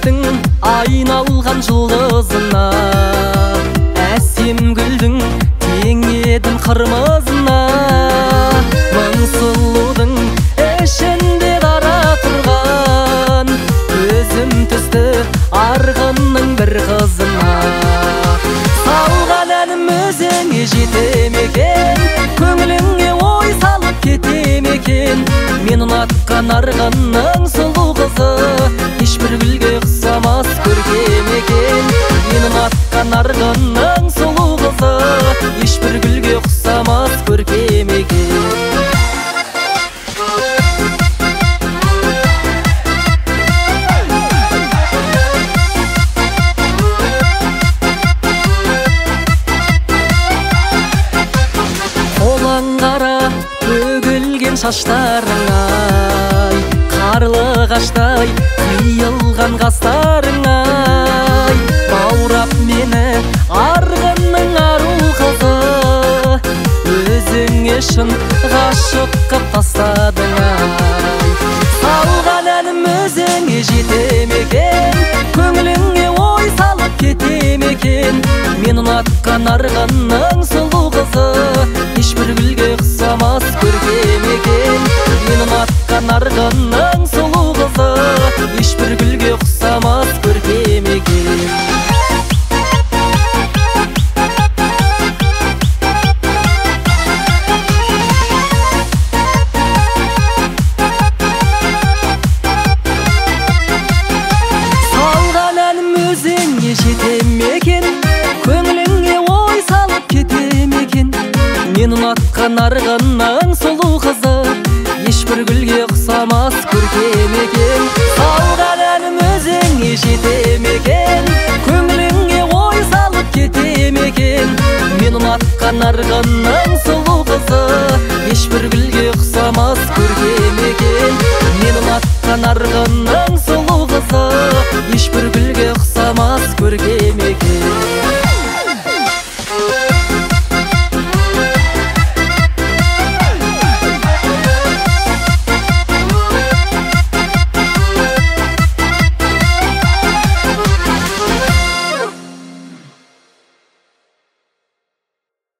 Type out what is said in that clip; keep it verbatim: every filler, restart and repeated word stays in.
биіктің айналған жұлдызына, әсем гүлдің тең едім қырмызына. Мың сұлудың ішінде дара тұрған, көзім түсті арғынның бір қызына. Салған әнім өзіңе жете екен, көңіліңе ой салып кете екен. Мен ұнатқан арғынның сұлу қызы, ешбір гүлге ұқсамас көркем екен. Мен ұнатқан арғынның сұлу қызы, ешбір гүлге ұқсамас көркем екен. Қара төгілген шаштарың-ай, қарлығаштай қиылған қастарың-ай, баурап мені арғынның ару қызы, өзіңе шын ғашық қып тастадың-ай. Салған әнім өзіңе жете екен, көңіліңе ой салып кете екен. Мен ұнатқан арғынның сұлу қызы, ешбір гүлге ұқсамас көркем екен. Мен ұнатқан арғынның сұлу қызы, ешбір гүлге ұқсамас көркем екен. Салған әнім өзіңе жетем екен, көңіліңе ой салып кетем екен. Мен ұнатқан арғынның сұлу қызы, ешбір гүлге ұқсамас көркем екен. Салған әнім өзіңе жетем екен, көңіліңе ой салып кетем екен. Мен ұнатқан арғынның сұлу қызы, ешбір гүлге ұқсамас көркем екен. Мен ұнатқан арғынның